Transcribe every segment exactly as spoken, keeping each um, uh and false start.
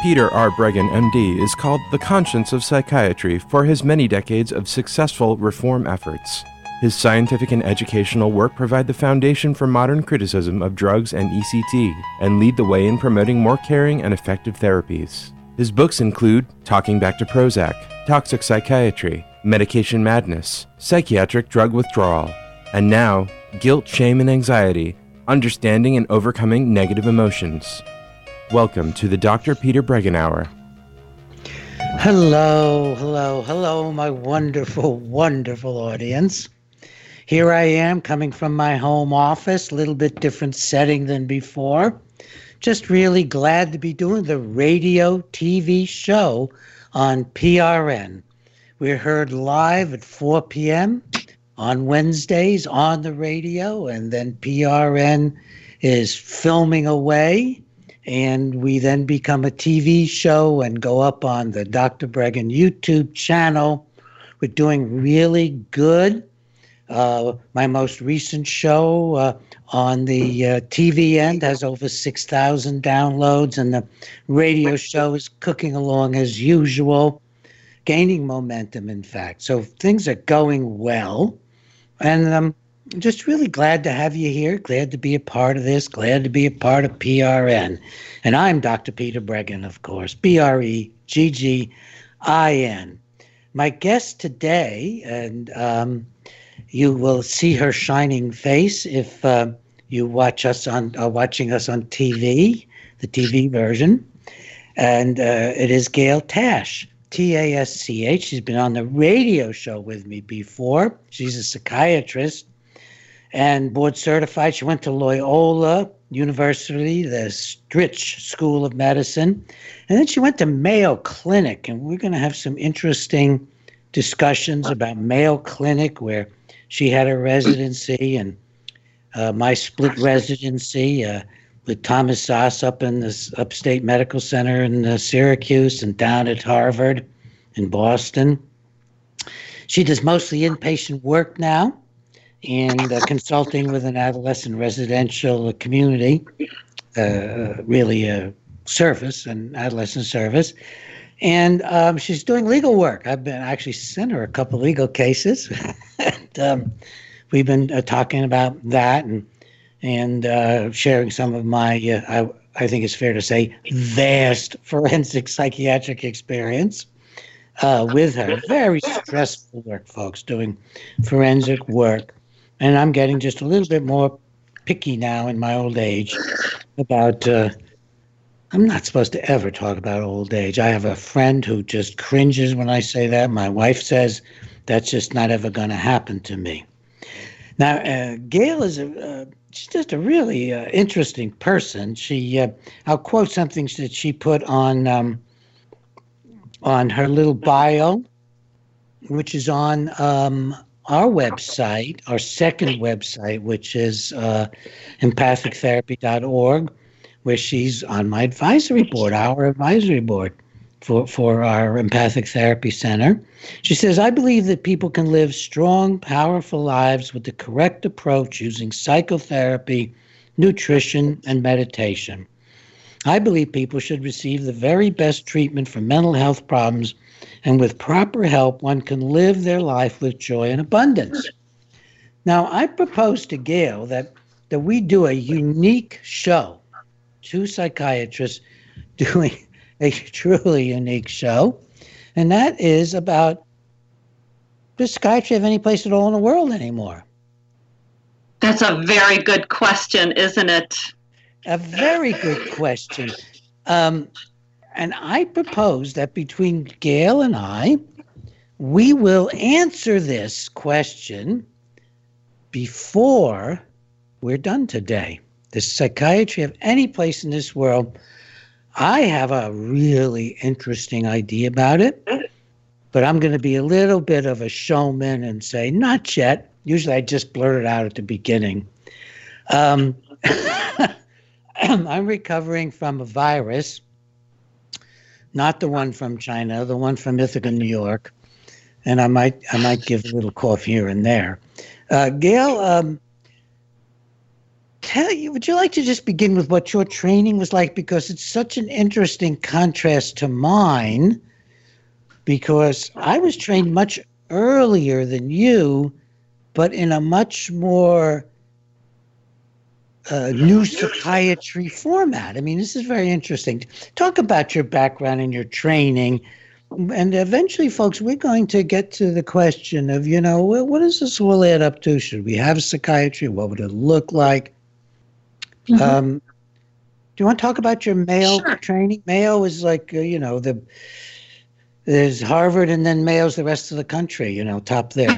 Peter R. Breggin, M D, is called the conscience of psychiatry for his many decades of successful reform efforts. His scientific and educational work provide the foundation for modern criticism of drugs and E C T and lead the way in promoting more caring and effective therapies. His books include Talking Back to Prozac, Toxic Psychiatry, Medication Madness, Psychiatric Drug Withdrawal, and now, Guilt, Shame, and Anxiety, Understanding and Overcoming Negative Emotions. Welcome to the Doctor Peter Breggin Hour. Hello, hello, hello, my wonderful, wonderful audience. Here I am coming from my home office, a little bit different setting than before. Just really glad to be doing the radio T V show on P R N. We're heard live at four p.m. on Wednesdays on the radio, and then P R N is filming away, and we then become a T V show and go up on the Doctor Breggin YouTube channel. We're doing really good. Uh, my most recent show uh, on the uh, T V end has over six thousand downloads, and the radio show is cooking along as usual, gaining momentum, in fact. So things are going well, and I'm just really glad to have you here, glad to be a part of this, glad to be a part of P R N. And I'm Doctor Peter Breggin, of course, B R E G G I N. My guest today, and um, you will see her shining face if uh, you watch us on uh, watching us on T V, the T V version. And uh, it is Gail Tasch, T A S C H. She's been on the radio show with me before. She's a psychiatrist and board certified. She went to Loyola University, the Stritch School of Medicine. And then she went to Mayo Clinic. And we're going to have some interesting discussions about Mayo Clinic, where she had a residency, and uh, my split residency uh, with Thomas Sass up in the Upstate Medical Center in uh, Syracuse, and down at Harvard in Boston. She does mostly inpatient work now, and uh, consulting with an adolescent residential community, uh, really a service, an adolescent service. And um, she's doing legal work. I've been actually sent her a couple legal cases. and, um, we've been uh, talking about that and and uh, sharing some of my, uh, I, I think it's fair to say, vast forensic psychiatric experience uh, with her. Very stressful work, folks, doing forensic work. And I'm getting just a little bit more picky now in my old age about... Uh, I'm not supposed to ever talk about old age. I have a friend who just cringes when I say that. My wife says that's just not ever going to happen to me. Now, uh, Gail is a, uh, she's just a really uh, interesting person. She, uh, I'll quote something that she put on um, on her little bio, which is on um, our website, our second website, which is uh, empathic therapy dot org. Where she's on my advisory board, our advisory board for, for our Empathic Therapy Center. She says, I believe that people can live strong, powerful lives with the correct approach using psychotherapy, nutrition, and meditation. I believe people should receive the very best treatment for mental health problems, and with proper help, one can live their life with joy and abundance. Now, I propose to Gail that, that we do a unique show, two psychiatrists doing a truly unique show, and that is about, does psychiatry have any place at all in the world anymore? That's a very good question, isn't it? A very good question. Um, and I propose that between Gail and I, we will answer this question before we're done today. Does psychiatry have any place in this world? I have a really interesting idea about it, but I'm going to be a little bit of a showman and say, not yet. Usually I just blurt it out at the beginning. Um, I'm recovering from a virus, not the one from China, the one from Ithaca, New York, and I might I might give a little cough here and there. Uh, Gail, um, tell you, would you like to just begin with what your training was like? Because it's such an interesting contrast to mine, because I was trained much earlier than you, but in a much more uh, new psychiatry format. I mean, this is very interesting. Talk about your background and your training. And eventually, folks, we're going to get to the question of, you know, what does this all add up to? Should we have psychiatry? What would it look like? Mm-hmm. Um, do you want to talk about your Mayo sure. training? Mayo is like, uh, you know, the there's Harvard and then Mayo's the rest of the country, you know, top there.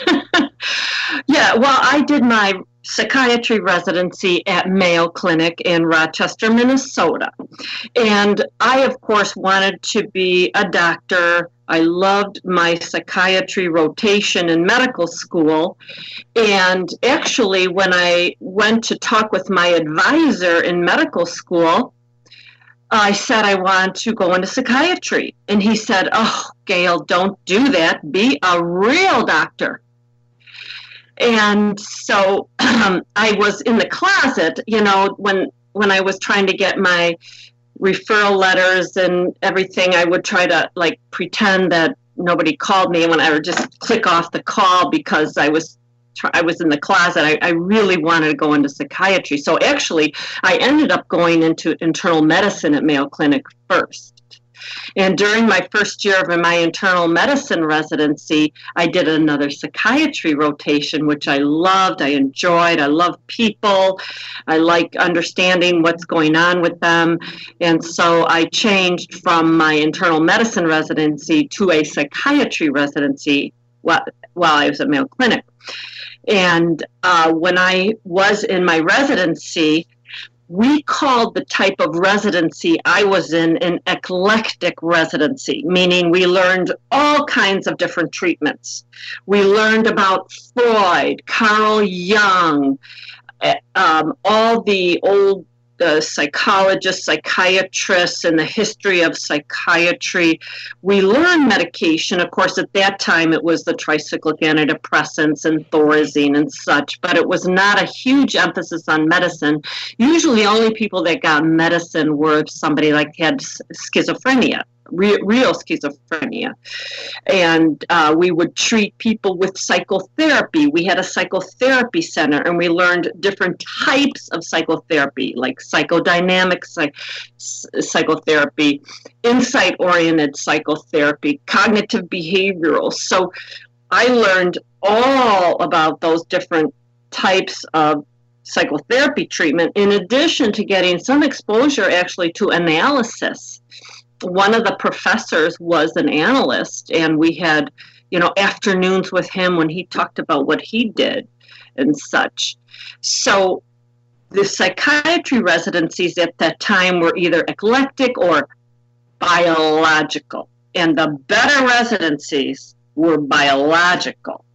Yeah, well, I did my psychiatry residency at Mayo Clinic in Rochester, Minnesota. And I, of course, wanted to be a doctor. I loved my psychiatry rotation in medical school. And actually, when I went to talk with my advisor in medical school, I said I want to go into psychiatry. And he said, "Oh, Gail, don't do that. Be a real doctor." And so um, I was in the closet, you know, when when I was trying to get my referral letters and everything, I would try to like pretend that nobody called me, and when I would just click off the call because I was I was in the closet. I, I really wanted to go into psychiatry. So actually, I ended up going into internal medicine at Mayo Clinic first. And during my first year of my internal medicine residency, I did another psychiatry rotation, which I loved. I enjoyed. I love people. I like understanding what's going on with them. And so I changed from my internal medicine residency to a psychiatry residency while, while I was at Mayo Clinic. And uh, when I was in my residency, we called the type of residency I was in an eclectic residency, meaning we learned all kinds of different treatments. We learned about Freud, Carl Jung, um, all the old uh, psychologists, psychiatrists, and the history of psychiatry. We learned medication. Of course, at that time, it was the tricyclic antidepressants and Thorazine and such, but it was not a huge emphasis on medicine. Usually, only people that got medicine were somebody like had schizophrenia. Real, real schizophrenia. And uh, we would treat people with psychotherapy. We had a psychotherapy center, and we learned different types of psychotherapy, like psychodynamic psych- psychotherapy, insight-oriented psychotherapy, cognitive behavioral. So I learned all about those different types of psychotherapy treatment, in addition to getting some exposure actually to analysis. One of the professors was an analyst, and we had, you know, afternoons with him when he talked about what he did and such. So the psychiatry residencies at that time were either eclectic or biological, and the better residencies were biological.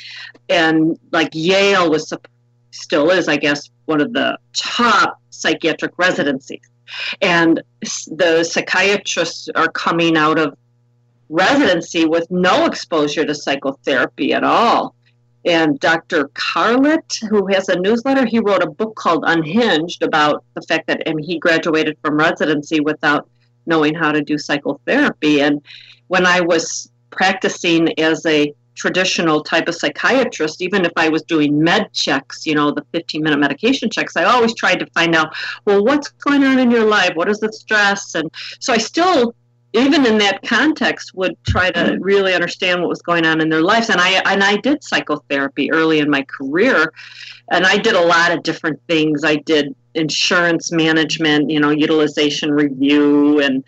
And like Yale was, still is, I guess, one of the top psychiatric residencies. And the psychiatrists are coming out of residency with no exposure to psychotherapy at all. And Doctor Carlett, who has a newsletter, he wrote a book called Unhinged about the fact that I mean, he graduated from residency without knowing how to do psychotherapy. And when I was practicing as a traditional type of psychiatrist, even if I was doing med checks, you know, the fifteen minute medication checks, I always tried to find out, well, what's going on in your life? What is the stress? And so I still, even in that context, would try to really understand what was going on in their lives. And I and I did psychotherapy early in my career, and I did a lot of different things. I did insurance management, you know, utilization review, and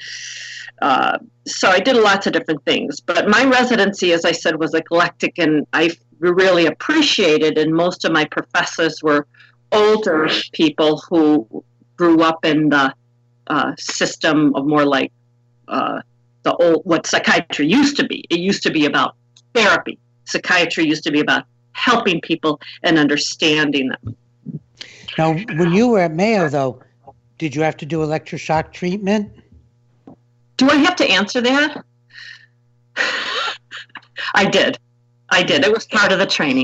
uh, so I did lots of different things. But my residency, as I said, was eclectic, and I really appreciated, and most of my professors were older people who grew up in the uh, system of more like uh, the old, what psychiatry used to be. It used to be about therapy. Psychiatry used to be about helping people and understanding them. Now, when you were at Mayo, though, did you have to do electroshock treatment? Do I have to answer that? I did. I did. It was part of the training.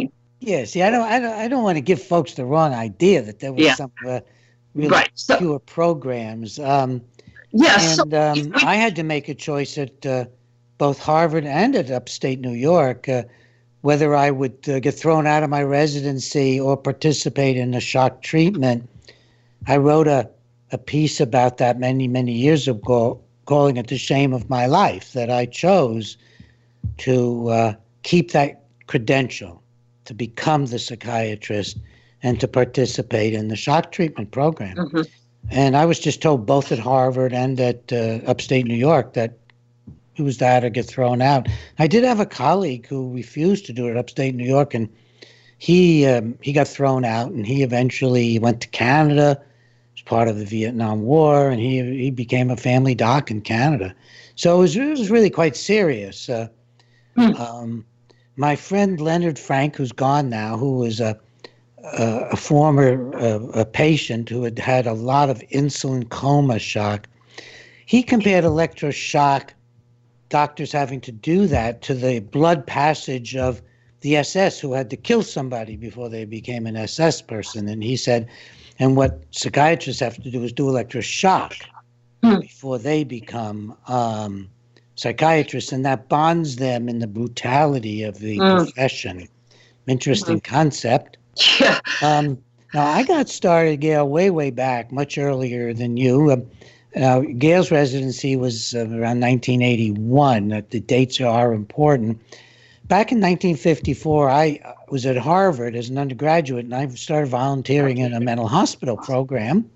Yeah, see, I don't, I don't, I don't want to give folks the wrong idea that there was Yeah. some uh, really Right. So, pure programs. Um, yes. and um, I had to make a choice at uh, both Harvard and at upstate New York uh, whether I would uh, get thrown out of my residency or participate in a shock treatment. I wrote a, a piece about that many, many years ago, calling it the shame of my life, that I chose to uh, keep that credential, to become the psychiatrist and to participate in the shock treatment program. Mm-hmm. And I was just told both at Harvard and at uh, upstate New York that it was that or get thrown out. I did have a colleague who refused to do it at upstate New York, and he um, he got thrown out, and he eventually went to Canada as part of the Vietnam War, and he he became a family doc in Canada. So it was, it was really quite serious. Uh, mm. um, my friend Leonard Frank, who's gone now, who was a a, a former uh, a patient who had had a lot of insulin coma shock, he compared electroshock, doctors having to do that, to the blood passage of the S S who had to kill somebody before they became an S S person. And he said, and what psychiatrists have to do is do electroshock mm. before they become um, psychiatrists, and that bonds them in the brutality of the mm. profession. Interesting mm. concept. Yeah. Um, now, I got started, Gail, way, way back, much earlier than you. Um, Uh, Gail's residency was uh, around nineteen eighty-one. Uh, the dates are important. Back in nineteen fifty-four, I was at Harvard as an undergraduate, and I started volunteering in a mental hospital program.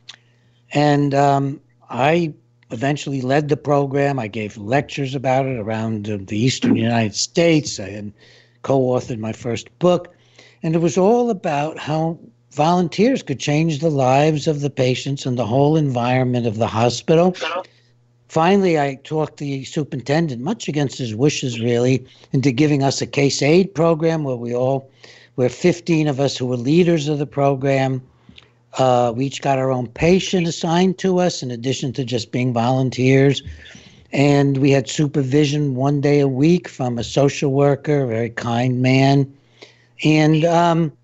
And um, I eventually led the program. I gave lectures about it around uh, the eastern United States. I had co-authored my first book. And it was all about how volunteers could change the lives of the patients and the whole environment of the hospital. Finally, I talked the superintendent, much against his wishes really, into giving us a case aid program where we all, where fifteen of us who were leaders of the program, uh, we each got our own patient assigned to us in addition to just being volunteers. And we had supervision one day a week from a social worker, a very kind man. And um,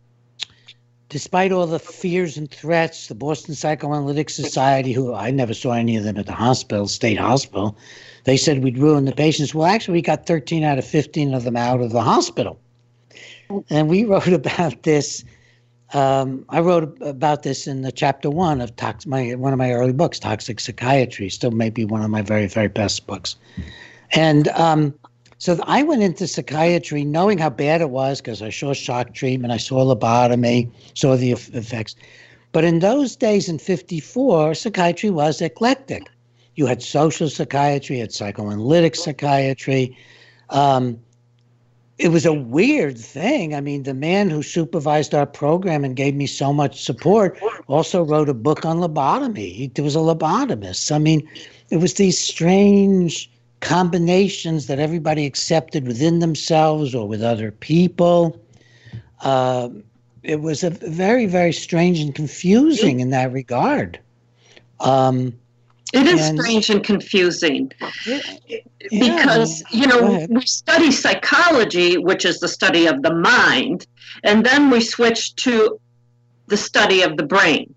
despite all the fears and threats, the Boston Psychoanalytic Society, who I never saw any of them at the hospital, state hospital, they said we'd ruin the patients. Well, actually, we got thirteen out of fifteen of them out of the hospital. And we wrote about this. Um, I wrote about this in the chapter one of tox- my one of my early books, Toxic Psychiatry, still may be one of my very, very best books. And um, so I went into psychiatry knowing how bad it was because I saw shock treatment, I saw lobotomy, saw the effects. But in those days in fifty-four, psychiatry was eclectic. You had social psychiatry, you had psychoanalytic psychiatry. Um, it was a weird thing. I mean, the man who supervised our program and gave me so much support also wrote a book on lobotomy. He was a lobotomist. I mean, it was these strange combinations that everybody accepted within themselves or with other people. Uh, it was a very, very strange and confusing in that regard. Um, it is and, strange and confusing yeah, because, you know, we study psychology, which is the study of the mind, and then we switch to the study of the brain.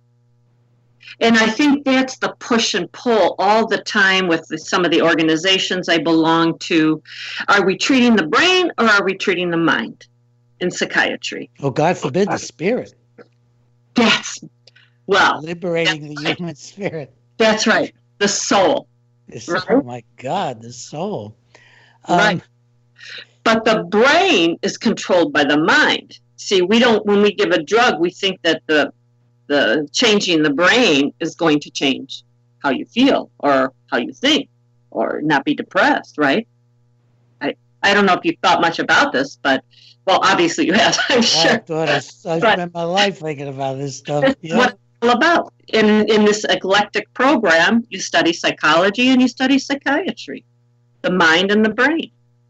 And I think that's the push and pull all the time with the, some of the organizations I belong to. Are we treating the brain or are we treating the mind in psychiatry? Oh, God forbid, the spirit. That's, well. Liberating that's the right. human spirit. That's right. The soul. This, right? Oh, my God, the soul. Um, right. But the brain is controlled by the mind. See, we don't, when we give a drug, we think that the the changing the brain is going to change how you feel or how you think or not be depressed, right? I, I don't know if you've thought much about this, but, well, obviously you have, I'm sure. I thought I, I spent my life thinking about this stuff. That's Yeah. what it's all about. In, in this eclectic program, you study psychology and you study psychiatry, the mind and the brain.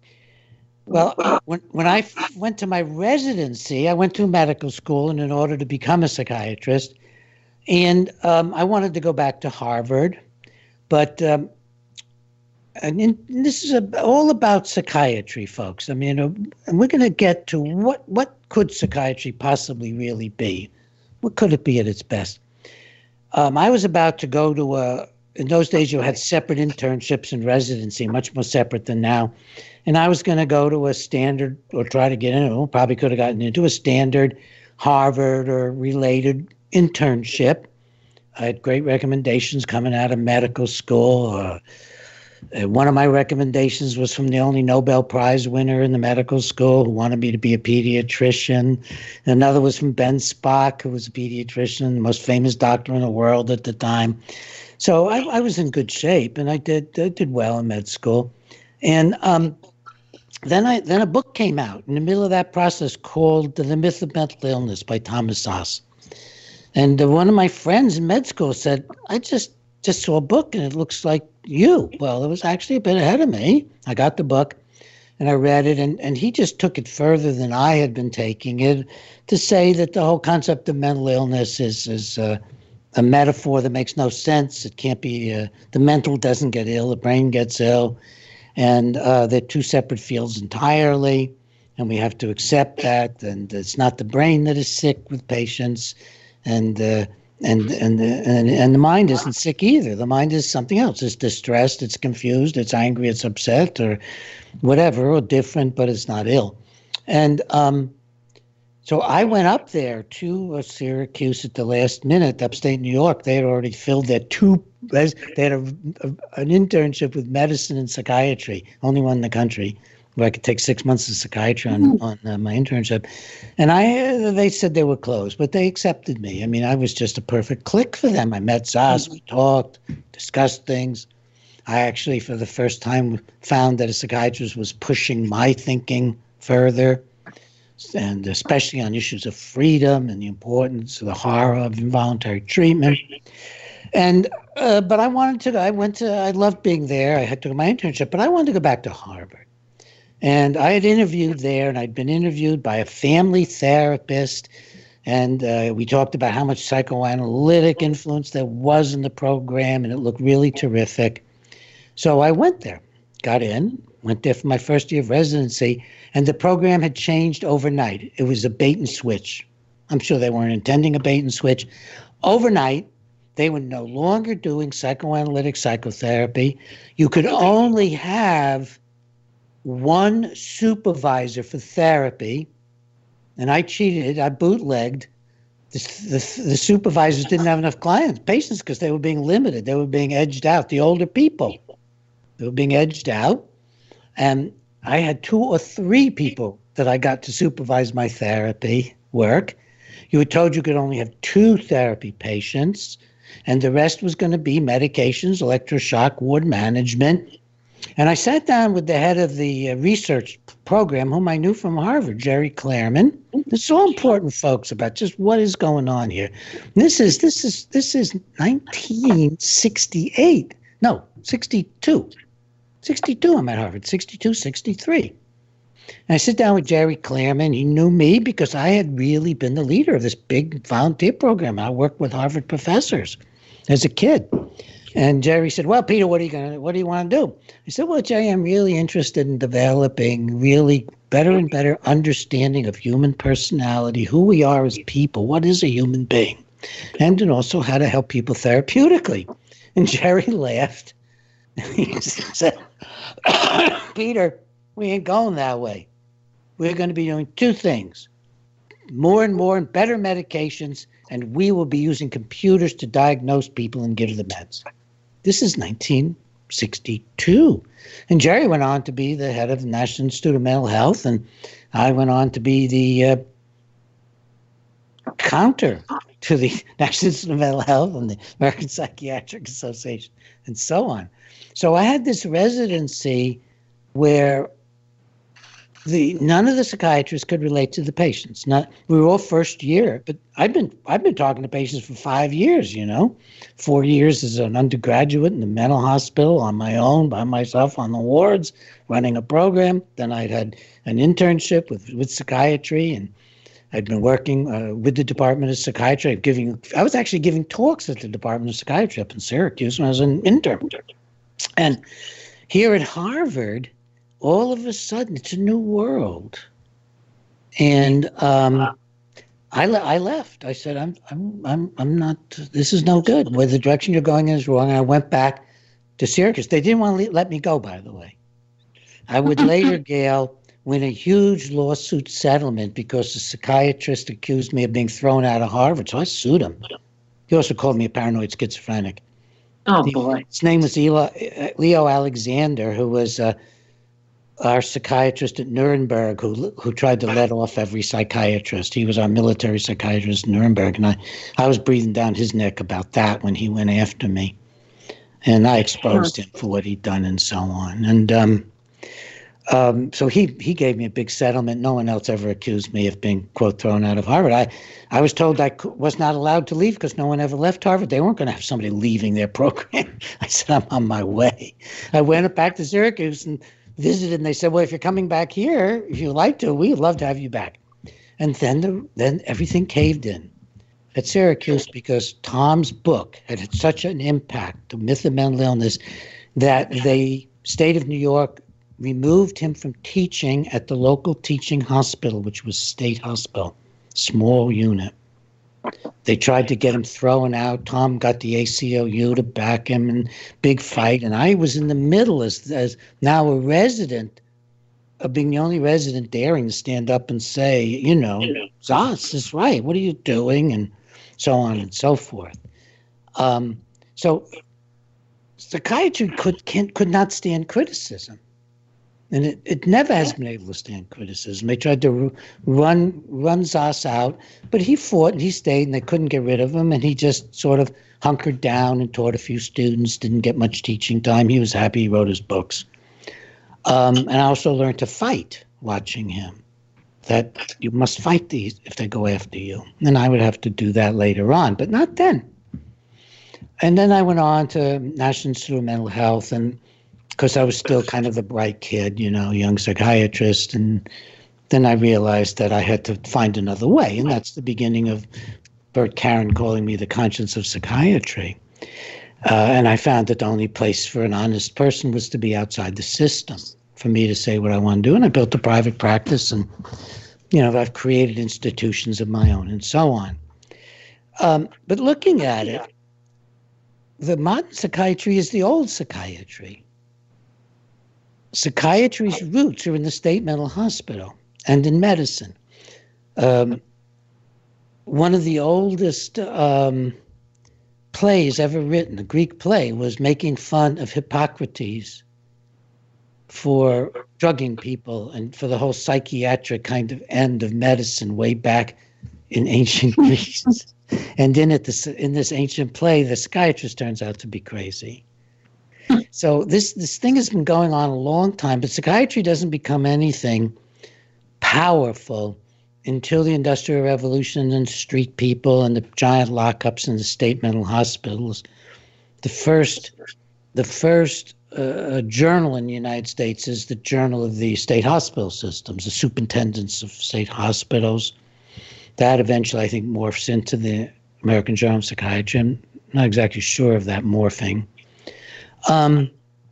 Well, when when I f- went to my residency, I went to medical school, and in order to become a psychiatrist, and um, I wanted to go back to Harvard, but um, and, in, and this is a, all about psychiatry, folks. I mean, uh, and we're going to get to what what could psychiatry possibly really be? What could it be at its best? Um, I was about to go to a. In those days, you had separate internships and residency, much more separate than now. And I was going to go to a standard, or try to get into, probably could have gotten into a standard Harvard or related internship. I had great recommendations coming out of medical school. Uh, one of my recommendations was from the only Nobel Prize winner in the medical school who wanted me to be a pediatrician. Another was from Ben Spock, who was a pediatrician, the most famous doctor in the world at the time. So I, I was in good shape, and I did I did well in med school. And um, then I then a book came out in the middle of that process called The Myth of Mental Illness by Thomas Szasz. And uh, one of my friends in med school said, I just, just saw a book and it looks like you. Well, it was actually a bit ahead of me. I got the book and I read it, and, and he just took it further than I had been taking it, to say that the whole concept of mental illness is, is uh, a metaphor that makes no sense. It can't be, uh, the mental doesn't get ill, the brain gets ill, and uh, they're two separate fields entirely, and we have to accept that, and it's not the brain that is sick with patients. And uh, and and and and the mind isn't sick either. The mind is something else. It's distressed. It's confused. It's angry. It's upset, or whatever, or different, but it's not ill. And um, so I went up there to uh, Syracuse at the last minute, upstate New York. They had already filled their two. They had a, a, an internship with medicine and psychiatry, only one in the country, where I could take six months of psychiatry on, on uh, my internship. And I, uh, they said they were closed, but they accepted me. I mean, I was just a perfect click for them. I met Szasz, we talked, discussed things. I actually, for the first time, found that a psychiatrist was pushing my thinking further, and especially on issues of freedom and the importance of the horror of involuntary treatment. And, uh, but I wanted to, I went to, I loved being there. I had to do my internship, but I wanted to go back to Harvard. And I had interviewed there, and I'd been interviewed by a family therapist, and uh, we talked about how much psychoanalytic influence there was in the program, and it looked really terrific. So I went there, got in, went there for my first year of residency, and the program had changed overnight. It was a bait and switch. I'm sure they weren't intending a bait and switch. Overnight, they were no longer doing psychoanalytic psychotherapy. You could only have one supervisor for therapy, and I cheated, I bootlegged. The, the, the supervisors didn't have enough clients, patients, because they were being limited. They were being edged out, the older people. They were being edged out, and I had two or three people that I got to supervise my therapy work. You were told you could only have two therapy patients, and the rest was going to be medications, electroshock, ward management. And I sat down with the head of the uh, research program, whom I knew from Harvard, Jerry Clairman. It's all important, folks, about just what is going on here. This is this is this is nineteen sixty-eight. No, sixty-two. sixty-two, I'm at Harvard. sixty-two, sixty-three. And I sit down with Jerry Clairman. He knew me because I had really been the leader of this big volunteer program. I worked with Harvard professors as a kid. And Jerry said, well, Peter, what are you gonna, what do you want to do? I said, well, Jerry, I'm really interested in developing really better and better understanding of human personality, who we are as people, what is a human being, and then also how to help people therapeutically. And Jerry laughed. He said, Peter, we ain't going that way. We're going to be doing two things, more and more and better medications, and we will be using computers to diagnose people and give them meds. This is nineteen sixty-two. And Jerry went on to be the head of the National Institute of Mental Health, and I went on to be the uh, counter to the National Institute of Mental Health and the American Psychiatric Association, and so on. So I had this residency where the none of the psychiatrists could relate to the patients. Not we were all first year, but I've been I've been talking to patients for five years. You know, four years as an undergraduate in the mental hospital on my own, by myself on the wards, running a program. Then I'd had an internship with with psychiatry, and I'd been working uh, with the Department of Psychiatry. Giving I was actually giving talks at the Department of Psychiatry up in Syracuse when I was an intern, and Here at Harvard, all of a sudden, it's a new world. And um, I, le- I left. I said, I'm, I'm, I'm, I'm not, this is no good. Where the direction you're going is wrong. And I went back to Syracuse. They didn't want to let me go, by the way. I would later, Gail, win a huge lawsuit settlement because the psychiatrist accused me of being thrown out of Harvard. So I sued him. He also called me a paranoid schizophrenic. Oh, the, boy. His name was Elo, Leo Alexander, who was uh, our psychiatrist at Nuremberg, who who tried to let off every psychiatrist. He was our military psychiatrist in Nuremberg, and I, I was breathing down his neck about that when he went after me. And I exposed him for what he'd done and so on. And um, um, so he, he gave me a big settlement. No one else ever accused me of being, quote, thrown out of Harvard. I, I was told I was not allowed to leave because no one ever left Harvard. They weren't going to have somebody leaving their program. I said, I'm on my way. I went back to Syracuse and visited, and they said, well, if you're coming back here, if you'd like to, we'd love to have you back. And then the, then everything caved in at Syracuse because Tom's book had had such an impact, The Myth of Mental Illness, that the state of New York removed him from teaching at the local teaching hospital, which was State Hospital, small unit. They tried to get him thrown out. Tom got the A C L U to back him in big fight. And I was in the middle as, as now a resident of being the only resident daring to stand up and say, you know, Zos is right. What are you doing? And so on and so forth. Um, so psychiatry could can, could not stand criticism. And it, it never has been able to stand criticism. They tried to run run Zos out, but he fought and he stayed, and they couldn't get rid of him. And he just sort of hunkered down and taught a few students, didn't get much teaching time. He was happy he wrote his books. Um, and I also learned to fight watching him, that you must fight these if they go after you. And I would have to do that later on, but not then. And then I went on to National Institute of Mental Health, and because I was still kind of the bright kid, you know, young psychiatrist. And then I realized that I had to find another way. And that's the beginning of Bert Karen calling me the conscience of psychiatry. Uh, and I found that the only place for an honest person was to be outside the system, for me to say what I want to do. And I built a private practice, and, you know, I've created institutions of my own and so on. Um, but looking at it, the modern psychiatry is the old psychiatry. Psychiatry's roots are in the state mental hospital and in medicine. Um, one of the oldest um, plays ever written, a Greek play, was making fun of Hippocrates for drugging people and for the whole psychiatric kind of end of medicine way back in ancient Greece. And in it, this, in this ancient play, the psychiatrist turns out to be crazy. So this this thing has been going on a long time, but psychiatry doesn't become anything powerful until the Industrial Revolution and street people and the giant lockups in the state mental hospitals. The first, the first uh, journal in the United States is the Journal of the State Hospital Systems, the Superintendents of State Hospitals. That eventually, I think, morphs into the American Journal of Psychiatry. I'm not exactly sure of that morphing. Um,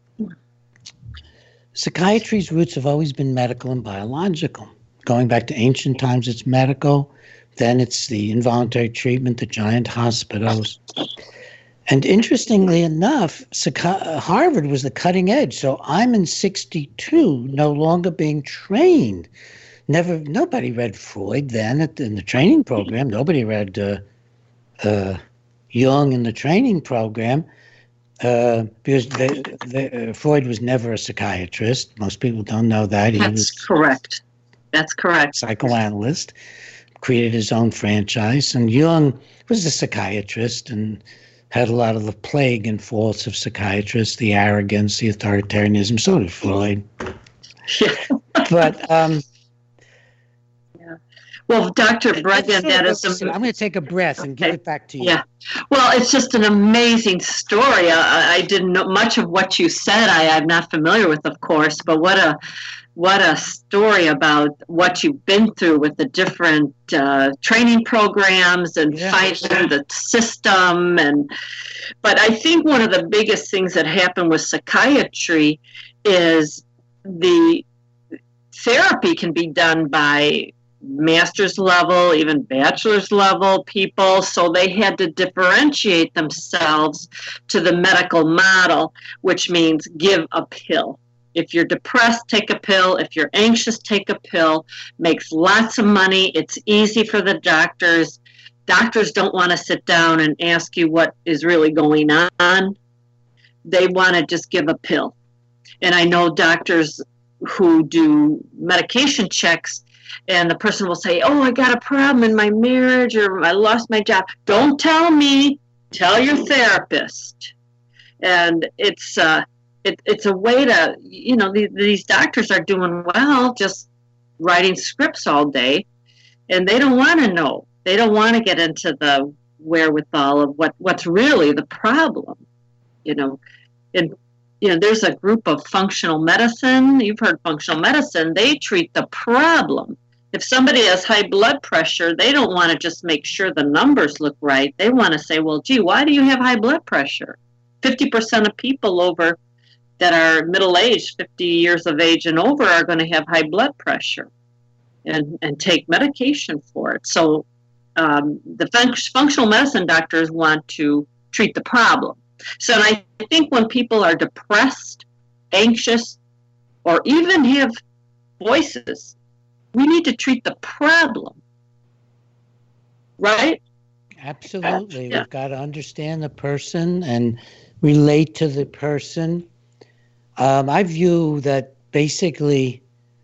psychiatry's roots have always been medical and biological. Going back to ancient times, it's medical. Then it's the involuntary treatment, the giant hospitals. And interestingly enough, psychi- Harvard was the cutting edge. So I'm in sixty-two, no longer being trained. Never, nobody read Freud then at, in the training program. Nobody read uh, uh, Jung in the training program. Uh, because the, the, uh, Freud was never a psychiatrist. Most people don't know that. He That's was correct. That's correct. Psychoanalyst, created his own franchise. And Jung was a psychiatrist and had a lot of the plague and faults of psychiatrists, the arrogance, the authoritarianism. So did Freud. Yeah. But um, well, Doctor Brendan, that is. A, I'm going to take a breath and okay. give it back to you. Yeah. Well, it's just an amazing story. I, I didn't know much of what you said. I, I'm not familiar with, of course, but what a what a story about what you've been through with the different uh, training programs and Yeah. fighting the system. And but I think one of the biggest things that happen with psychiatry is the therapy can be done by master's level, even bachelor's level people. So they had to differentiate themselves to the medical model, which means give a pill. If you're depressed, take a pill. If you're anxious, take a pill. Makes lots of money. It's easy for the doctors. Doctors don't want to sit down and ask you what is really going on. They want to just give a pill. And I know doctors who do medication checks, and the person will say, oh, I got a problem in my marriage, or I lost my job. Don't tell me. Tell your therapist. And it's... Uh, It, it's a way to, you know, the, these doctors are doing well just writing scripts all day, and they don't want to know. They don't want to get into the wherewithal of what, what's really the problem, you know. And, you know, there's a group of functional medicine. You've heard functional medicine. They treat the problem. If somebody has high blood pressure, they don't want to just make sure the numbers look right. They want to say, well, gee, why do you have high blood pressure? fifty percent of people over that are middle-aged, fifty years of age and over, are going to have high blood pressure and, and take medication for it. So um, the fun- functional medicine doctors want to treat the problem. So and I think when people are depressed, anxious, or even have voices, we need to treat the problem, right? Absolutely. Yeah. We've got to understand the person and relate to the person. Um, I view that basically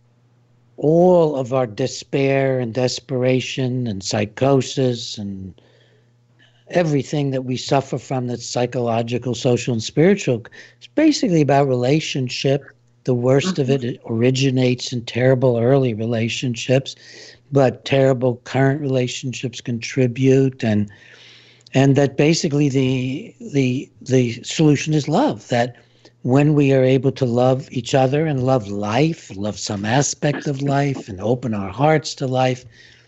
all of our despair and desperation and psychosis and everything that we suffer from that's psychological, social, and spiritual is basically about relationship. The worst of it, it originates in terrible early relationships, but terrible current relationships contribute, and and that basically the the the solution is love. That when we are able to love each other and love life, love some aspect of life, and open our hearts to life,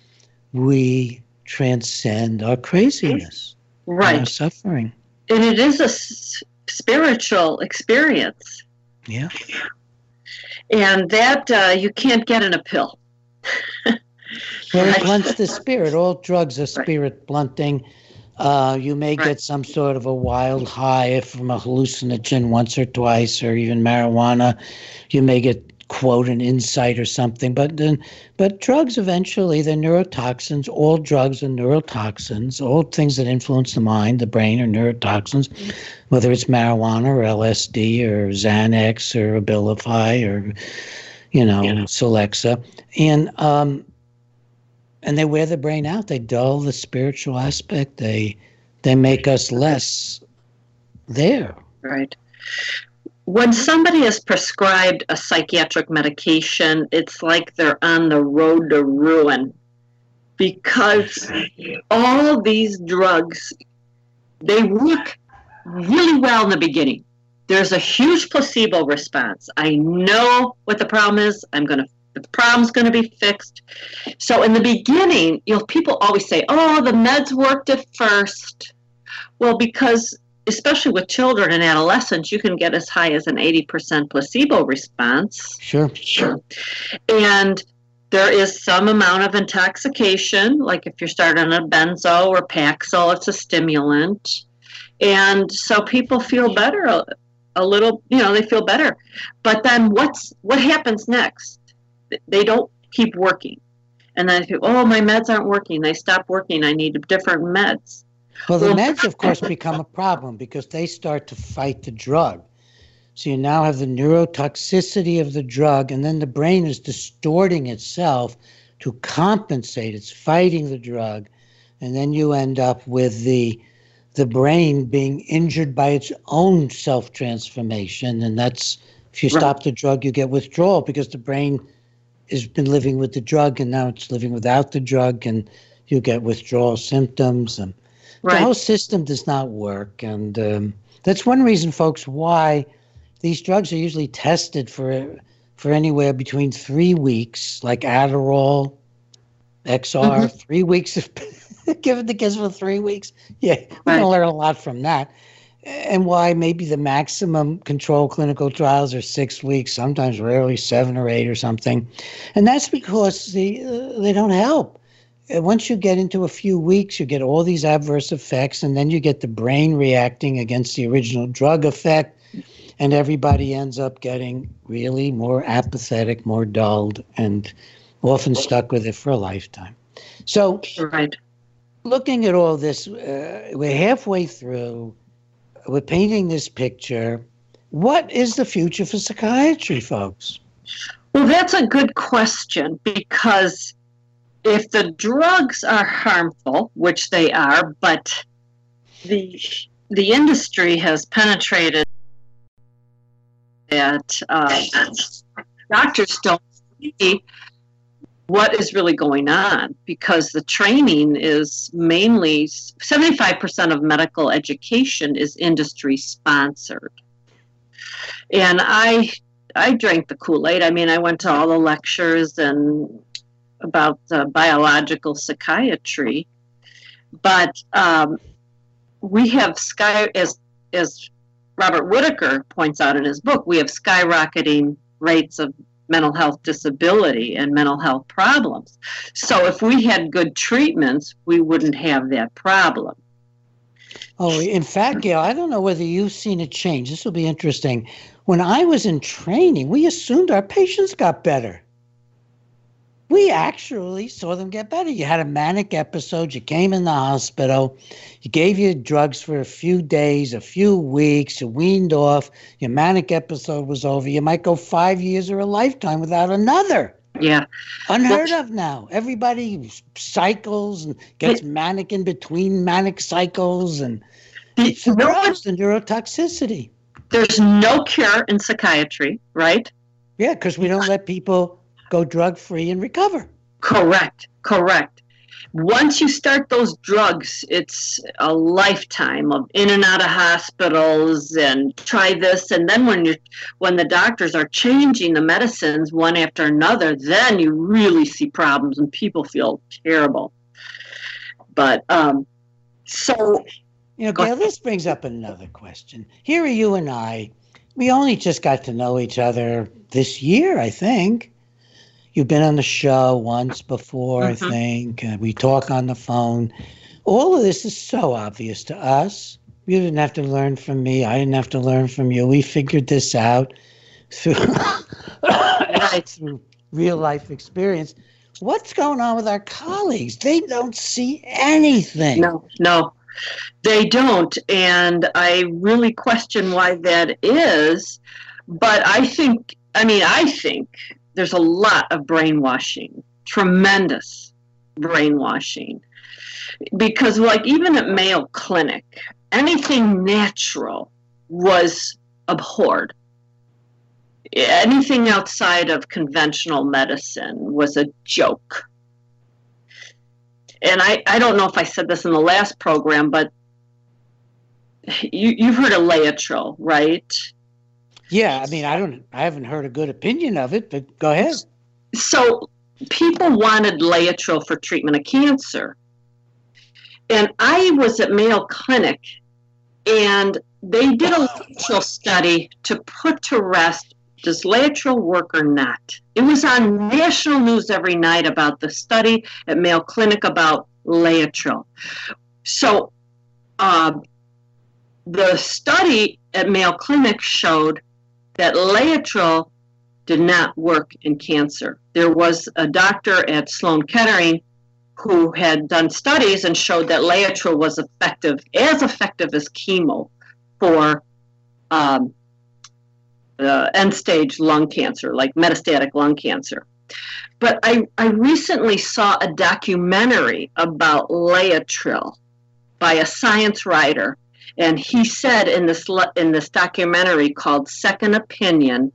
we transcend our craziness, Right. and our suffering. And it is a s- spiritual experience. Yeah. And that uh, you can't get in a pill. Well, it blunts the spirit. All drugs are spirit blunting. Uh, you may Right. get some sort of a wild high from a hallucinogen once or twice, or even marijuana. You may get, quote, an insight or something. But then, but drugs eventually, they're neurotoxins. All drugs are neurotoxins. All things that influence the mind, the brain, are neurotoxins. Whether it's marijuana or L S D or Xanax or Abilify or, you know, Yeah. Celexa. And um, and they wear the brain out. They dull the spiritual aspect. They they make us less there. Right. When somebody is prescribed a psychiatric medication, it's like they're on the road to ruin, because all of these drugs, they work really well in the beginning. There's a huge placebo response. I know what the problem is. I'm going to The problem's going to be fixed. So in the beginning, you know, people always say, oh, the meds worked at first. Well, because especially with children and adolescents, you can get as high as an eighty percent placebo response. Sure. Sure. And there is some amount of intoxication, like if you're starting on a benzo or Paxil, it's a stimulant. And so people feel better a, a little, you know, they feel better. But then what's what happens next? They don't keep working. And then people, oh, my meds aren't working. They stop working. I need different meds. Well, the Well- meds, of course, become a problem because they start to fight the drug. So you now have the neurotoxicity of the drug, and then the brain is distorting itself to compensate. It's fighting the drug. And then you end up with the the brain being injured by its own self-transformation. And that's, if you Right. stop the drug, you get withdrawal because the brain has been living with the drug, and now it's living without the drug, and you get withdrawal symptoms. And the whole Right. system does not work. And um, that's one reason, folks, why these drugs are usually tested for for anywhere between three weeks, like Adderall, X R, mm-hmm. three weeks of given the kids for three weeks. Yeah, we right. can learn a lot from that. And why maybe the maximum control clinical trials are six weeks, sometimes rarely seven or eight or something. And that's because the, uh, they don't help. Once you get into a few weeks, you get all these adverse effects, and then you get the brain reacting against the original drug effect, and everybody ends up getting really more apathetic, more dulled, and often stuck with it for a lifetime. So, right. looking at all this, uh, we're halfway through. We're painting this picture. What is the future for psychiatry, folks? Well, that's a good question, because if the drugs are harmful, which they are, but the the industry has penetrated that uh, doctors don't see what is really going on, because the training is mainly seventy-five percent of medical education is industry sponsored. And I I drank the Kool-Aid. I mean, I went to all the lectures and about uh, biological psychiatry, but um, we have sky as as Robert Whitaker points out in his book, we have skyrocketing rates of mental health disability and mental health problems. So if we had good treatments, we wouldn't have that problem. Oh, in fact, Gail, I don't know whether you've seen a change. This will be interesting. When I was in training, we assumed our patients got better. We actually saw them get better. You had a manic episode, you came in the hospital, you gave you drugs for a few days, a few weeks, you weaned off, your manic episode was over. You might go five years or a lifetime without another. Yeah. Unheard well, of now. Everybody cycles and gets it, manic in between manic cycles, and it's the drugs, the neurotoxicity. There's no cure in psychiatry, right? Yeah, because we don't let people go drug-free and recover. Correct, correct. Once you start those drugs, it's a lifetime of in and out of hospitals and try this. And then when you when the doctors are changing the medicines one after another, then you really see problems and people feel terrible. But um, so... You know, Gail, this brings up another question. Here are you and I. We only just got to know each other this year, I think. You've been on the show once before, mm-hmm. I think. Uh, we talk on the phone. All of this is so obvious to us. You didn't have to learn from me. I didn't have to learn from you. We figured this out through, through real-life experience. What's going on with our colleagues? They don't see anything. No, no, they don't. And I really question why that is. But I think, I mean, I think... there's a lot of brainwashing, tremendous brainwashing. Because, like, even at Mayo Clinic, anything natural was abhorred. Anything outside of conventional medicine was a joke. And I, I don't know if I said this in the last program, but you, you've heard of Laetrile, right? Yeah, I mean, I don't, I haven't heard a good opinion of it, but go ahead. So people wanted Laetrile for treatment of cancer. And I was at Mayo Clinic, and they did a Laetrile study to put to rest, does Laetrile work or not? It was on national news every night about the study at Mayo Clinic about Laetrile. So uh, the study at Mayo Clinic showed that Laetrile did not work in cancer. There was a doctor at Sloan Kettering who had done studies and showed that Laetrile was effective, as effective as chemo for um, uh, end-stage lung cancer, like metastatic lung cancer. But I, I recently saw a documentary about Laetrile by a science writer. And he said in this in this documentary called Second Opinion,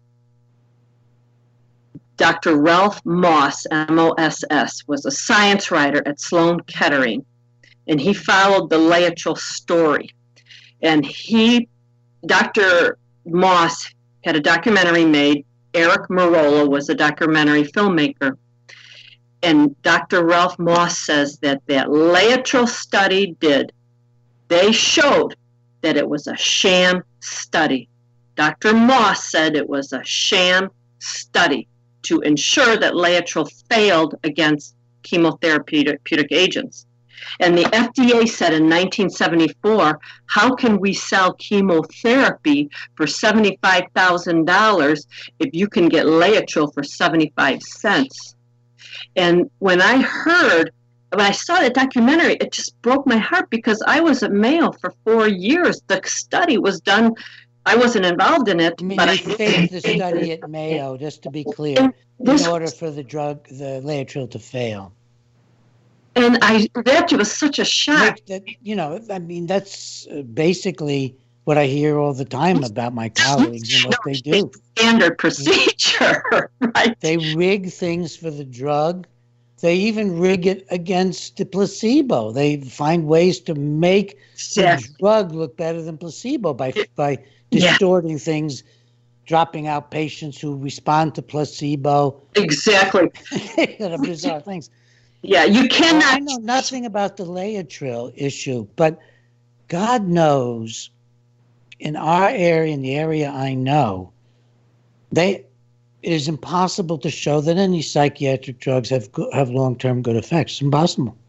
Doctor Ralph Moss, M O S S, was a science writer at Sloan Kettering, and he followed the Laetrile story. And he, Doctor Moss, had a documentary made Eric Merola was a documentary filmmaker. And Doctor Ralph Moss says that that Laetrile study did, they showed that it was a sham study. Doctor Moss said it was a sham study to ensure that Laetrile failed against chemotherapeutic agents. And the F D A said in nineteen seventy-four, how can we sell chemotherapy for seventy-five thousand dollars if you can get Laetrile for seventy-five cents? And when I heard, when I saw that documentary, it just broke my heart because I was at Mayo for four years. The study was done. I wasn't involved in it. I mean, but they I faked the study at Mayo, just to be clear, in order for the drug, the Laetrile, to fail. And I, that was such a shock. That, you know, I mean, that's basically what I hear all the time about my colleagues and what they do. Standard procedure, right? They rig things for the drug. They even rig it against the placebo. They find ways to make Yeah. the drug look better than placebo by by distorting yeah. things, dropping out patients who respond to placebo. Exactly. They're bizarre things. Yeah, you cannot. Well, I know nothing about the Laetrile issue, but God knows in our area, in the area I know, they it is impossible to show that any psychiatric drugs have have long-term good effects. It's impossible.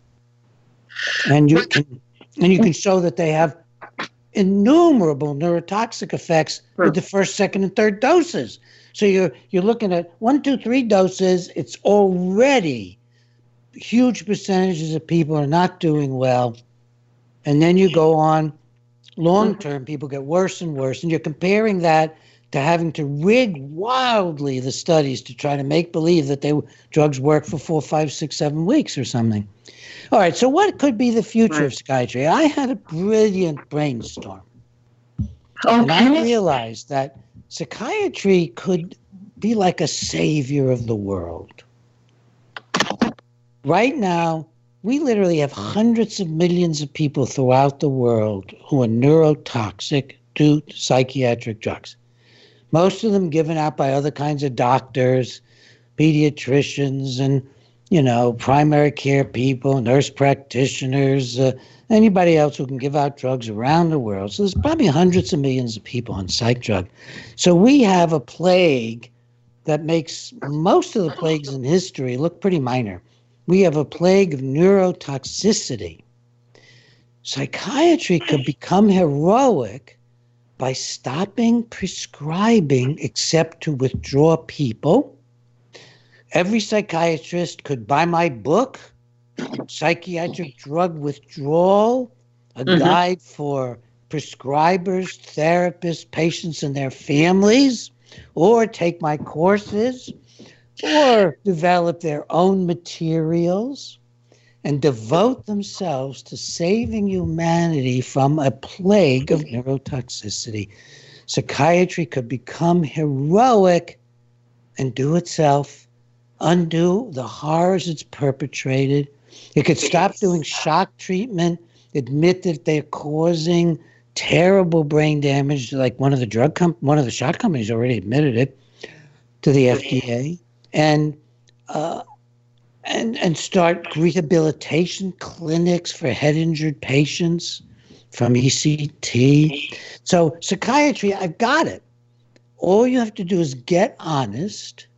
And you can and you can show that they have innumerable neurotoxic effects with the first, second, and third doses. So you're you're looking at one, two, three doses. It's already huge percentages of people are not doing well. And then you go on long-term, people get worse and worse. And you're comparing that to having to rig wildly the studies to try to make believe that they drugs work for four, five, six, seven weeks or something. All right, so what could be the future of psychiatry? I had a brilliant brainstorm. Okay. And I realized that psychiatry could be like a savior of the world. Right now, we literally have hundreds of millions of people throughout the world who are neurotoxic to psychiatric drugs. Most of them given out by other kinds of doctors, pediatricians, and, you know, primary care people, nurse practitioners, uh, anybody else who can give out drugs around the world. So there's probably hundreds of millions of people on psych drug. So we have a plague that makes most of the plagues in history look pretty minor. We have a plague of neurotoxicity. Psychiatry could become heroic by stopping prescribing except to withdraw people. Every psychiatrist could buy my book, Psychiatric Drug Withdrawal, a mm-hmm. guide for prescribers, therapists, patients, and their families, or take my courses, or develop their own materials and devote themselves to saving humanity from a plague of neurotoxicity. Psychiatry could become heroic and do itself, undo the horrors it's perpetrated. It could stop doing shock treatment, admit that they're causing terrible brain damage, like one of the drug com- one of the shock companies already admitted it to the F D A. And uh, and and start rehabilitation clinics for head-injured patients from E C T. So psychiatry, I've got it. All you have to do is get honest,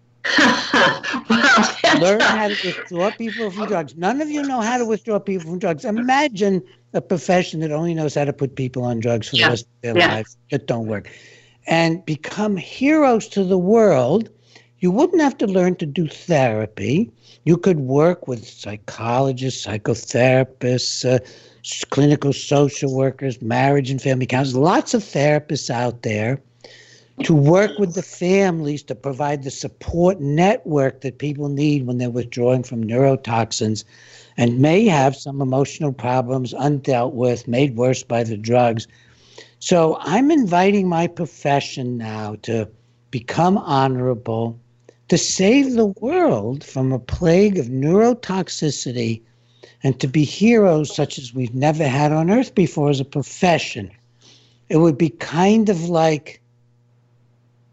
well, learn how to withdraw people from drugs. None of you know how to withdraw people from drugs. Imagine a profession that only knows how to put people on drugs for yeah. the rest of their yeah. lives that don't work. And become heroes to the world. You wouldn't have to learn to do therapy. You could work with psychologists, psychotherapists, uh, clinical social workers, marriage and family counselors, lots of therapists out there to work with the families to provide the support network that people need when they're withdrawing from neurotoxins and may have some emotional problems undealt with, made worse by the drugs. So I'm inviting my profession now to become honorable, to save the world from a plague of neurotoxicity, and to be heroes such as we've never had on earth before as a profession. It would be kind of like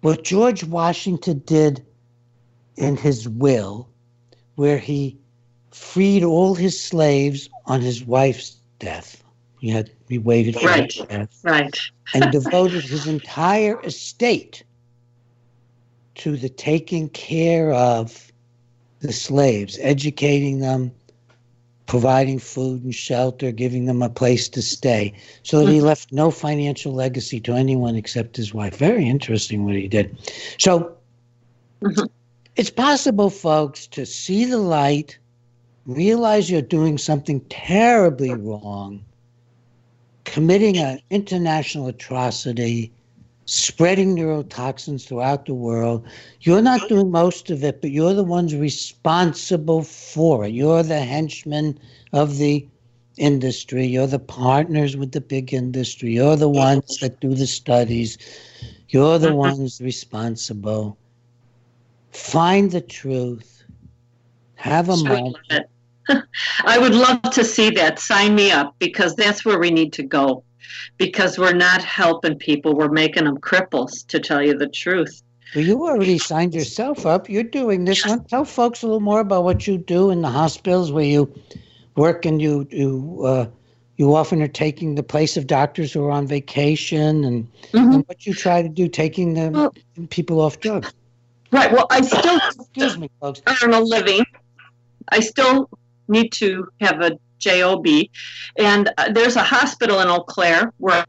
what George Washington did in his will, where he freed all his slaves on his wife's death. He had he waited for right, her death, right, and devoted his entire estate to the taking care of the slaves, educating them, providing food and shelter, giving them a place to stay, so that he left no financial legacy to anyone except his wife. Very interesting what he did. So mm-hmm. It's possible, folks, to see the light, realize you're doing something terribly wrong, committing an international atrocity, spreading neurotoxins throughout the world. You're not doing most of it, but you're the ones responsible for it. You're the henchmen of the industry. You're the partners with the big industry. You're the ones that do the studies. You're the ones responsible. Find the truth. Have a moment. I would love to see that. Sign me up, because that's where we need to go. Because we're not helping people. We're making them cripples, to tell you the truth. Well, you already signed yourself up. You're doing this one. Tell folks a little more about what you do in the hospitals where you work, and you you, uh, you often are taking the place of doctors who are on vacation, and, mm-hmm. and what you try to do, taking the well, people off drugs. Right. Well, I still Excuse me, folks. earn a living. I still need to have a job, and uh, there's a hospital in Eau Claire where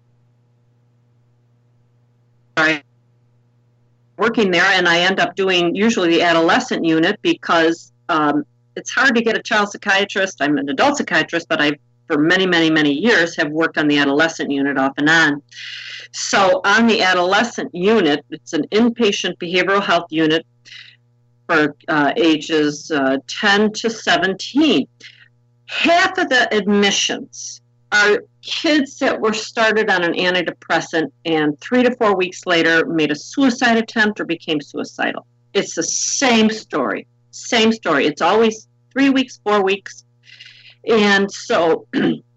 I'm working there, and I end up doing usually the adolescent unit, because um, it's hard to get a child psychiatrist. I'm an adult psychiatrist, but I, for many, many, many years, have worked on the adolescent unit off and on. So on the adolescent unit, it's an inpatient behavioral health unit for uh, ages uh, ten to seventeen. Half of the admissions are kids that were started on an antidepressant and three to four weeks later made a suicide attempt or became suicidal. It's the same story, same story. It's always three weeks, four weeks. And so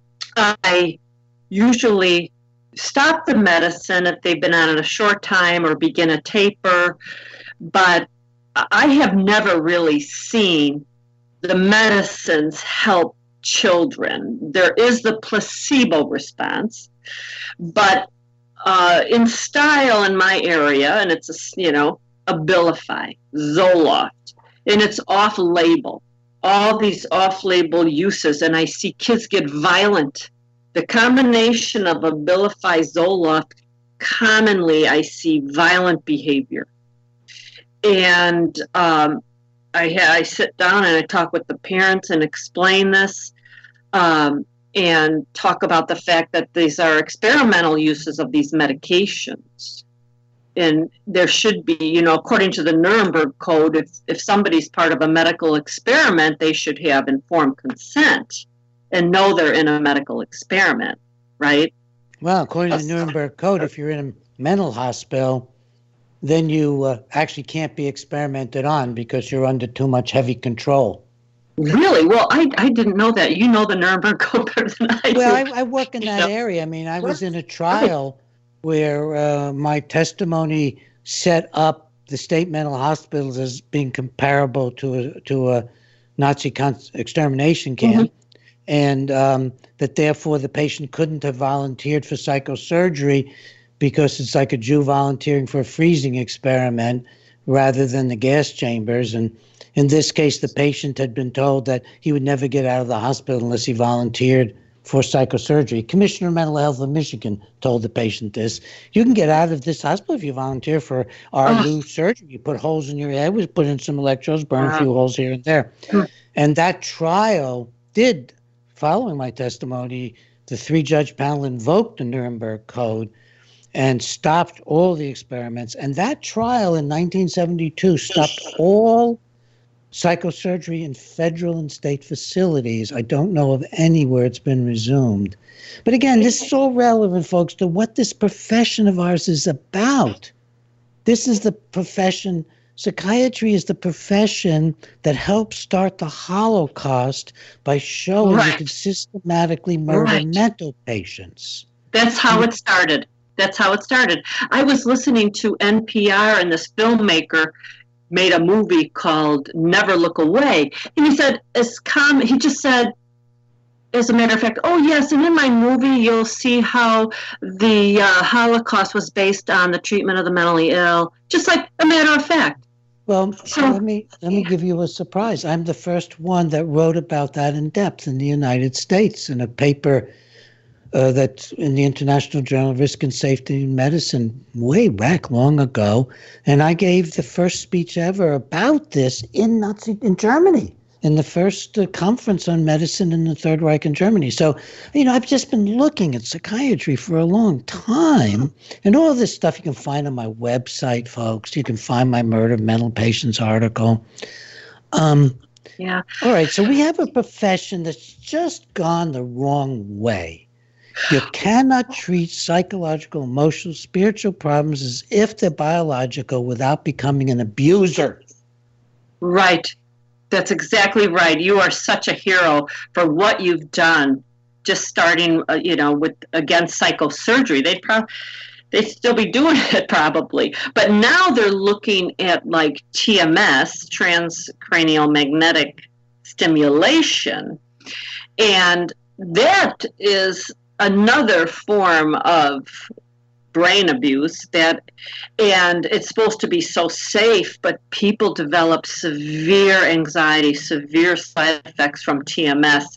I usually stop the medicine if they've been on it a short time, or begin a taper. But I have never really seen the medicines help children. There is the placebo response, but uh, in style in my area, and it's a, you know, Abilify, Zoloft, and it's off-label. All these off-label uses, and I see kids get violent. The combination of Abilify, Zoloft, commonly I see violent behavior. And um, I, ha- I sit down and I talk with the parents and explain this, um, and talk about the fact that these are experimental uses of these medications. And there should be, you know, according to the Nuremberg Code, if, if somebody's part of a medical experiment, they should have informed consent and know they're in a medical experiment, right? Well, according to the Nuremberg Code, if you're in a mental hospital, then you uh, actually can't be experimented on because you're under too much heavy control. Really? Well, I, I didn't know that. You know the Nuremberg Code better than I do. Well, I, I work in that area. I mean, I was in a trial where uh, my testimony set up the state mental hospitals as being comparable to a, to a Nazi con- extermination camp, mm-hmm. and um, that therefore the patient couldn't have volunteered for psychosurgery because it's like a Jew volunteering for a freezing experiment rather than the gas chambers. And in this case, the patient had been told that he would never get out of the hospital unless he volunteered for psychosurgery. Commissioner of Mental Health of Michigan told the patient this. You can get out of this hospital if you volunteer for our oh. new surgery. You put holes in your head, we put in some electrodes, burn wow. a few holes here and there. And that trial did, following my testimony, the three-judge panel invoked the Nuremberg Code and stopped all the experiments. And that trial in nineteen seventy-two stopped all psychosurgery in federal and state facilities. I don't know of any where it's been resumed. But again, this is all relevant, folks, to what this profession of ours is about. This is the profession, psychiatry is the profession that helped start the Holocaust by showing right. you could systematically murder right. mental patients. That's how it started. That's how it started. I was listening to N P R, and this filmmaker made a movie called Never Look Away. And he said, as com- he just said, as a matter of fact, oh yes, and in my movie you'll see how the uh, Holocaust was based on the treatment of the mentally ill. Just like a matter of fact. Well, So- let me let me give you a surprise. I'm the first one that wrote about that in depth in the United States in a paper uh, that's in the International Journal of Risk and Safety in Medicine way back long ago. And I gave the first speech ever about this in Nazi in Germany, in the first uh, conference on medicine in the Third Reich in Germany. So, you know, I've just been looking at psychiatry for a long time. And all this stuff you can find on my website, folks. You can find my Murder of Mental Patients article. Um, Yeah. all right, so we have a profession that's just gone the wrong way. You cannot treat psychological, emotional, spiritual problems as if they're biological without becoming an abuser. Right. That's exactly right. You are such a hero for what you've done. Just starting, uh, you know, with against psychosurgery, they'd probably they'd still be doing it probably, but now they're looking at like T M S, transcranial magnetic stimulation, and that is another form of brain abuse that, and it's supposed to be so safe, but people develop severe anxiety, severe side effects from T M S.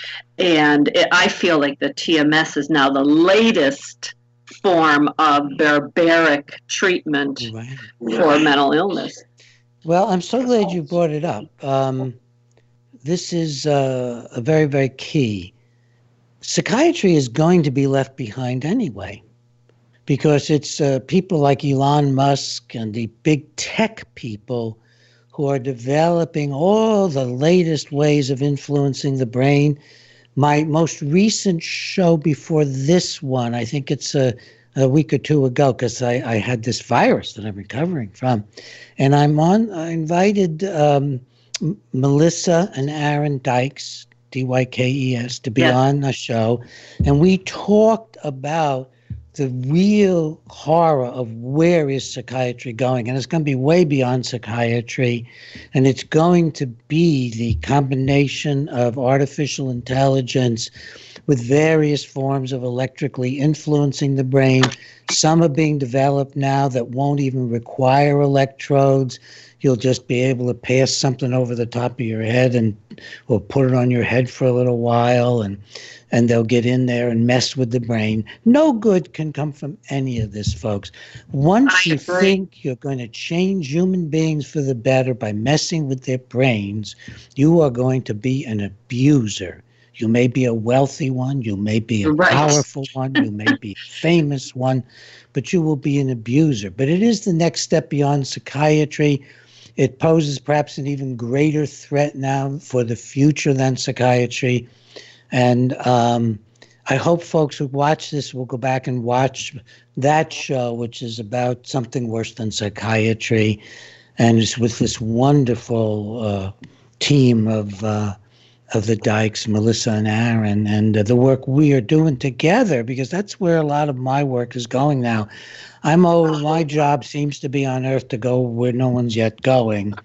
And it, I feel like the T M S is now the latest form of barbaric treatment Right. for mental illness. Well, I'm so glad you brought it up. Um, this is uh, a very, very key. Psychiatry is going to be left behind anyway, because it's uh, people like Elon Musk and the big tech people who are developing all the latest ways of influencing the brain. My most recent show before this one, I think it's a, a week or two ago, because I, I had this virus that I'm recovering from. And I'm on, I invited um, M- Melissa and Aaron Dykes, D Y K E S, to be Yes. on the show. And we talked about the real horror of where is psychiatry going. And it's going to be way beyond psychiatry. And it's going to be the combination of artificial intelligence with various forms of electrically influencing the brain. Some are being developed now that won't even require electrodes. You'll just be able to pass something over the top of your head and or put it on your head for a little while, and and they'll get in there and mess with the brain. No good can come from any of this, folks. Once I you agree. think you're going to change human beings for the better by messing with their brains, you are going to be an abuser. You may be a wealthy one, you may be a Right. powerful one, you may be a famous one, but you will be an abuser. But it is the next step beyond psychiatry. It poses perhaps an even greater threat now for the future than psychiatry. And um, I hope folks who watch this will go back and watch that show, which is about something worse than psychiatry. And it's with this wonderful uh, team of uh, of the Dykes, Melissa and Aaron, and uh, the work we are doing together, because that's where a lot of my work is going now. I'm old. My job seems to be on Earth to go where no one's yet going.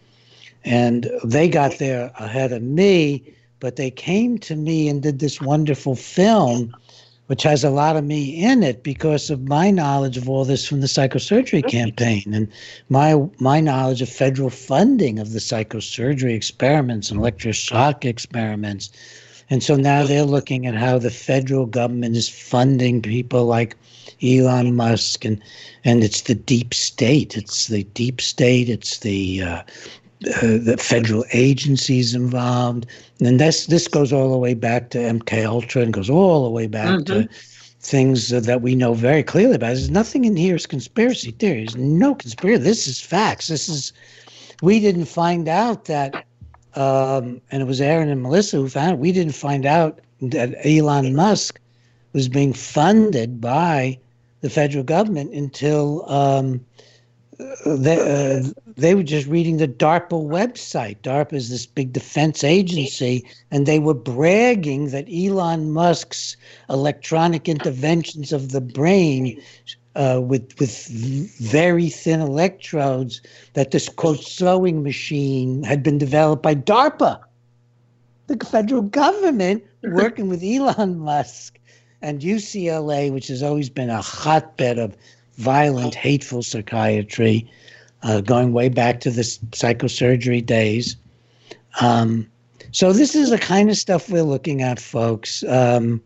And they got there ahead of me, but they came to me and did this wonderful film, which has a lot of me in it because of my knowledge of all this from the psychosurgery campaign and my my knowledge of federal funding of the psychosurgery experiments and electroshock experiments. And so now they're looking at how the federal government is funding people like Elon Musk, and and it's the deep state. It's the deep state. It's the uh, uh, the federal agencies involved, and this this goes all the way back to M K Ultra and goes all the way back Mm-hmm. to things uh, that we know very clearly about. There's nothing in here is conspiracy theory. There's no conspiracy. This is facts. This is we didn't find out that, um, and it was Aaron and Melissa who found it. We didn't find out that Elon Musk was being funded by the federal government until um, they, uh, they were just reading the DARPA website. DARPA is this big defense agency, and they were bragging that Elon Musk's electronic interventions of the brain uh, with with very thin electrodes, that this, quote, sewing machine had been developed by DARPA, the federal government, working with Elon Musk and U C L A, which has always been a hotbed of violent, hateful psychiatry, uh, going way back to the psychosurgery days. Um, so this is the kind of stuff we're looking at, folks. Um,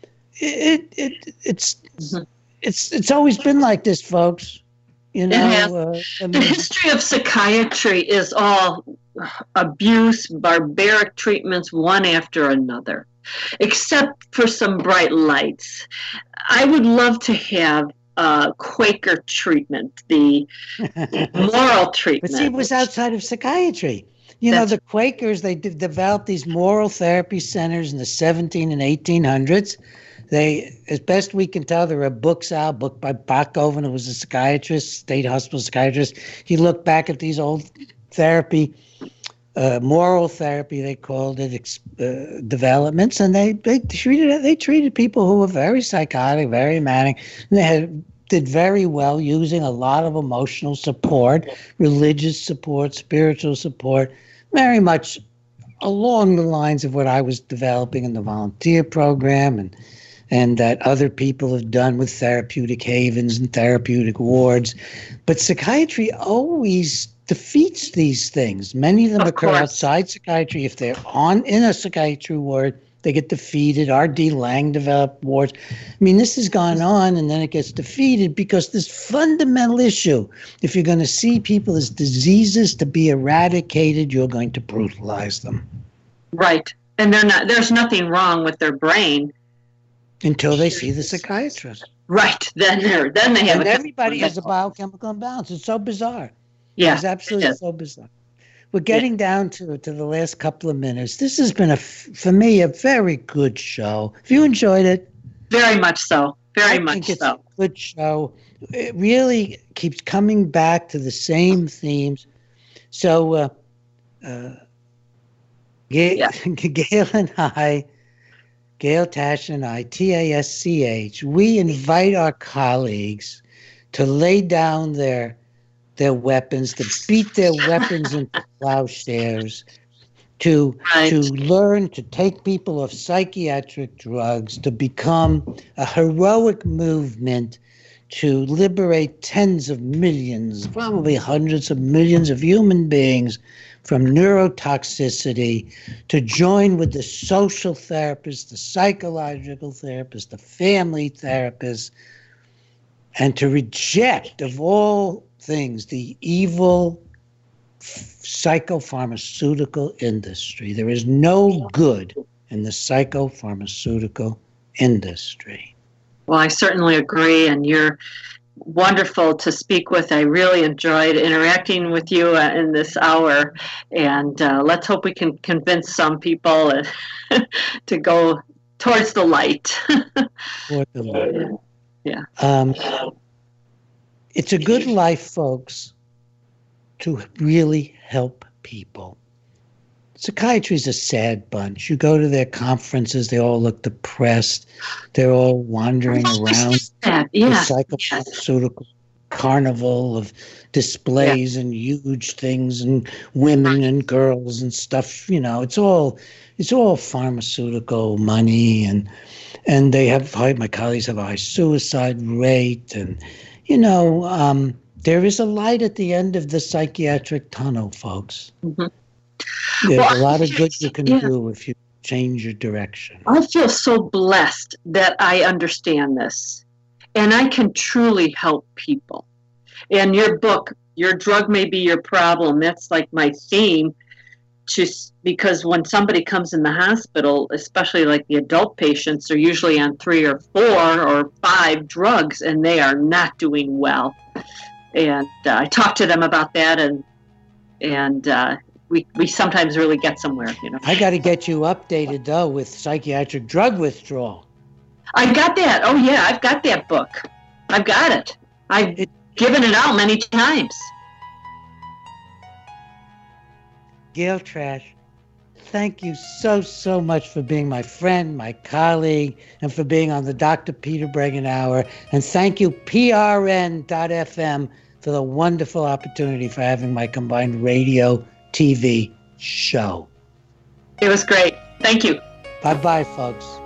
it, it it's Mm-hmm. it's it's always been like this, folks. You know, It has. uh, I The mean, history of psychiatry is all abuse, barbaric treatments, one after another, except for some bright lights. I would love to have uh, Quaker treatment, the moral treatment. but see, it was outside of psychiatry. You know, That's- the Quakers, they de- developed these moral therapy centers in the seventeen and eighteen hundreds. They, as best we can tell, there are books out, book by Bachoven, who was a psychiatrist, state hospital psychiatrist. He looked back at these old therapy, uh, moral therapy, they called it, uh, developments, and they, they treated they treated people who were very psychotic, very manic, and they had did very well using a lot of emotional support, religious support, spiritual support, very much along the lines of what I was developing in the volunteer program and and that other people have done with therapeutic havens and therapeutic wards. But psychiatry always defeats these things. Many of them Of occur course. outside psychiatry. If they're on in a psychiatry ward, they get defeated. R D Lang developed wards. I mean, this has gone on, and then it gets defeated because this fundamental issue, if you're going to see people as diseases to be eradicated, you're going to brutalize them. Right. And they're not, there's nothing wrong with their brain. Until they see the psychiatrist. Right. Then they're, then they have And a everybody has a biochemical imbalance. It's so bizarre. Yeah. It's absolutely it is. so bizarre. We're getting down to to the last couple of minutes. This has been, a for me, a very good show. Have you enjoyed it? Very much so. Very I much think it's so. a good show. It really keeps coming back to the same themes. So, uh, uh, Gail, Yeah. Gail and I, Gail Tash and I, T A S C H, we invite our colleagues to lay down their their weapons, to beat their weapons into plowshares, to Right. to learn to take people off psychiatric drugs, to become a heroic movement to liberate tens of millions, probably hundreds of millions of human beings from neurotoxicity, to join with the social therapists, the psychological therapists, the family therapists, and to reject, of all things, the evil psychopharmaceutical industry. There is no good in the psychopharmaceutical industry. Well, I certainly agree, and you're wonderful to speak with. I really enjoyed interacting with you uh, in this hour, and uh, let's hope we can convince some people uh, to go towards the light. For the Lord. Yeah. Um, it's a good life, folks, to really help people. Psychiatry is a sad bunch. You go to their conferences, they all look depressed. They're all wandering around Yeah, the yeah. psychopharmaceutical carnival of displays and huge things and women and girls and stuff. You know, it's all it's all pharmaceutical money, and and they have high, my colleagues have a high suicide rate, and you know, um, there is a light at the end of the psychiatric tunnel, folks. Mhm. There's Well, a lot of good you can yeah. do if you change your direction. I feel so blessed that I understand this, and I can truly help people. And your book, Your Drug May Be Your Problem, that's like my theme. To, because when somebody comes in the hospital, especially like the adult patients, are usually on three or four or five drugs, and they are not doing well. And uh, I talk to them about that, and and uh, we we sometimes really get somewhere, you know. I got to get you updated, though, with psychiatric drug withdrawal. I got that. Oh yeah, I've got that book. I've got it. I've It- given it out many times. Gail Trash, Thank you so, so much for being my friend, my colleague, and for being on the Doctor Peter Breggin Hour. And thank you, P R N dot F M, for the wonderful opportunity for having my combined radio, T V show. It was great. Thank you. Bye-bye, folks.